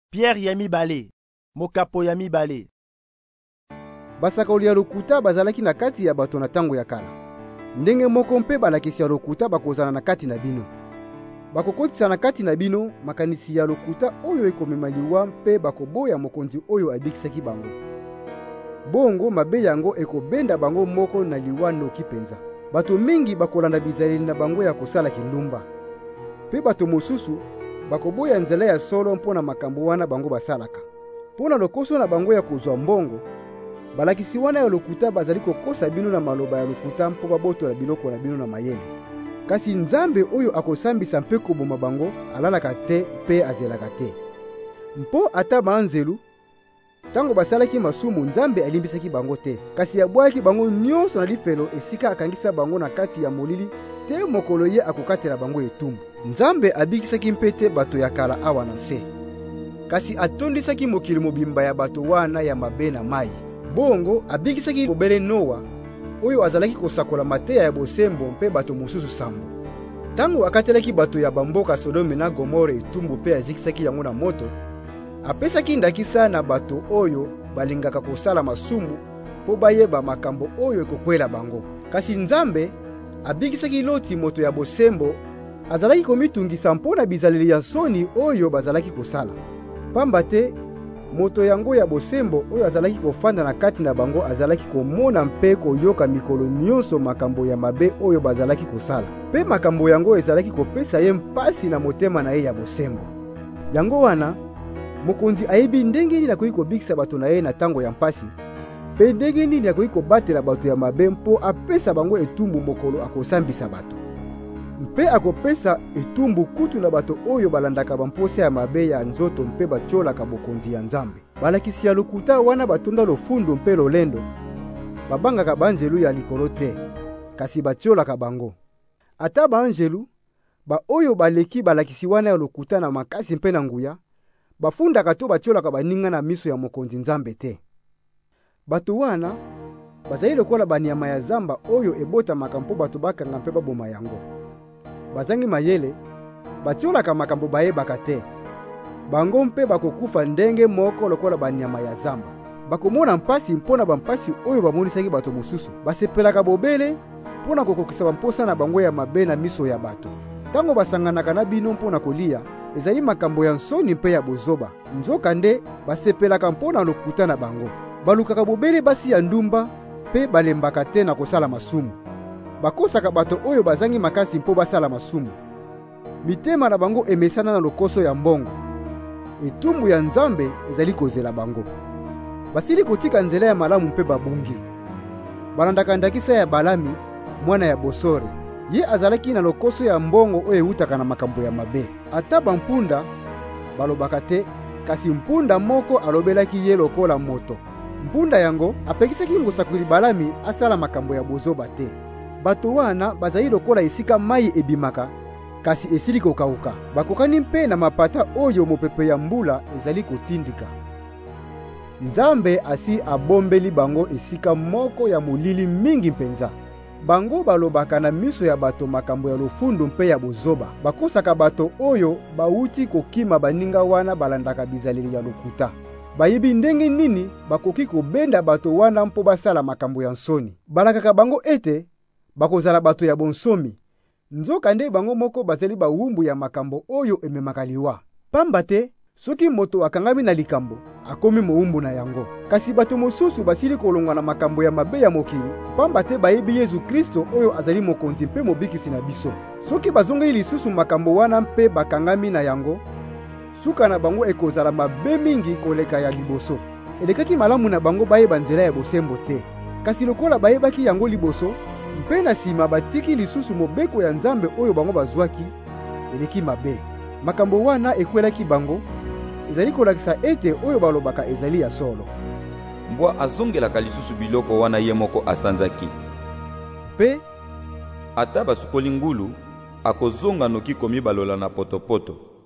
Pierre ya mibale, mokapo ya mibale. Basakoli ya lokuta bazalaki na kati ya bato na tango ya kala. Ndenge moko mpe balakisi ya lokuta bakozala na kati na bino. Bakokotisa na kati na bino makanisi ya lokuta oyo ekomema liwa mpe bakoboya mokonzi oyo abikisaki bango. Bongo mabe yango ekobenda bango moko na liwa noki penza. Bato mingi bakolanda bizaleli na bango ya kosala kindumba. Pe bato mosusu bakoboya nzela ya solo mpona makambo wana bango basalaka. Mpona lokoso na bango ya kozwa mbongo, balakisi wana ya lokuta bazali kokosa bino na maloba ya lokuta mpo babotola biloko na bino na mayele. Kasi Nzambe oyo akosambisa mpe koboma bango alalaka te mpe azelaka te. Mpo ata baanzelu, tango basalaki masumu Nzambe alimbisaki bango te. Kasi abwaki bango nyonso na lifelo esika akangisa bango na kati ya molili te mokolo ye akokatela bango etumbu. Nzambe abikisaki mpete bato ya kala awa na se. Kasi atondisaki mokili mobimba ya bato wana ya mabe na mai. Bongo abikisaki bobele Noa oyo azalaki kosakola mateya ya bosembo mpe bato mosusu sambo. Tango akatelaki bato ya bamboka Sodome na Gomore etumbu mpe azikisaki yango na moto, apesaki ndakisa na bato oyo balingaka kosala masumu po bayeba makambo oyo ekokwela bango. Kasi Nzambe abikisaki Loti moto ya bosembo azalaki komitungisa mpona bizaleli ya soni oyo bazalaki kosala. Pamba te moto yango ya bosembo oyo azalaki kofanda na kati na bango azalaki komona mpe koyoka mikolo nyonso makambo ya mabe oyo bazalaki kosala. Pe makambo yango ezalaki kopesa ye mpasi na motema na ye ya bosembo. Yango wana mokonzi ayebi ndenge nini akoki kobikisa bato na ye na tango ya mpasi, pe ndenge nini akoki kobatela bato ya mabe mpo apesa bango etumbu mokolo akosambisa bato. Mpe akopesa etumbu kutu na bato oyo balandaka bamposa ya mabe ya nzoto mpe batiolaka bokonzi ya Nzambe. Balakisi ya lokuta wana batonda lofundu mpe lolendo, babangaka banjelu ya likolo te, kasi batiolaka bango. Ata banjelu, ba oyo baleki balakisi wana ya lokuta na makasi mpe na nguya, bafundaka to batiolaka baninga na miso ya mokonzi Nzambe te. Bato wana bazali lokola banyama ya zamba oyo ebotamaka mpo bato bakanga mpe baboma yango. Bazangi mayele, batiolaka makambo bayebaka te. Bango mpe bakokufa ndenge moko lokola banyama ya zamba. Bakomona mpasi mpona bampasi oyo bamonisaki bato mosusu. Basepelaka bobele mpona kokokisa bamposa na bango ya mabe na miso ya bato. Tango basanganaka na bino mpona kolia, ezali makambo ya nsoni mpe ya bozoba. Nzoka nde basepelaka mpona lokuta na bango. Balukaka bobele basi ya ndumba mpe balembaka te na kosala masumu. Bakosaka bato oyo bazangi makasi mpo basala masumu. Mitema na bango emesana na lokoso ya mbongo. Etumbu ya Nzambe ezali kozela bango. Basili kotika nzela ya malamu mpe babungi. Balandaka ndakisa ya Balami, mwana ya Bosore. Ye azalaki na lokoso ya mbongo oyo eutaka na makambo ya mabe. Ata bampunda balobaka te, kasi mpunda moko alobelaki ye lokola moto. Mpunda yango apekisaki ngosakuli Balami asala makambo ya bozoba te. Bato wana bazali lokola esika mai ebimaka, kasi esili kokauka. Bakokani mpe na mapata oyo mopepe ya mbula ezali kotindika. Nzambe asi abombeli bango esika moko ya molili mingi mpenza. Bango balobaka na miso ya bato makambo ya lofundu mpe ya bozoba. Bakosaka bato oyo bauti kokima baninga wana balandaka bizaleli ya lokuta. Bayebi ndenge nini bakoki kobenda bato wana mpo basala makambo ya nsoni. Balakaka bango ete bakozala bato ya bonsomi. Nzoka nde bango moko bazali bawumbu ya makambo oyo ememaka liwa. Pamba te, soki moto akangami na likambo, akomi mowumbu na yango. Kasi bato mosusu basili kolongwa na makambo ya mabe ya mokili, pamba te bayebi Yesu Kristo oyo azali mokonzi mpe mobikisi na biso. Soki bazongeli lisusu makambo wana mpe bakangami na yango, suka na bango ekozala mabe mingi koleka ya liboso. Elekaki malamu na bango bayeba nzela ya bosembo te. Kasi lokola bayebaki yango liboso, mpe na sima batiki lisusu mobeko ya Nzambe oyo bango bazwaki, eleki mabe. Makambo wana ekwelaki bango, ezali kolakisa ete oyo balobaka ezali ya solo. Mbwa azongelaka lisusu biloko wana ye moko asanzaki. Pe ata basukoli ngulu akozonga noki komi balola na potopoto.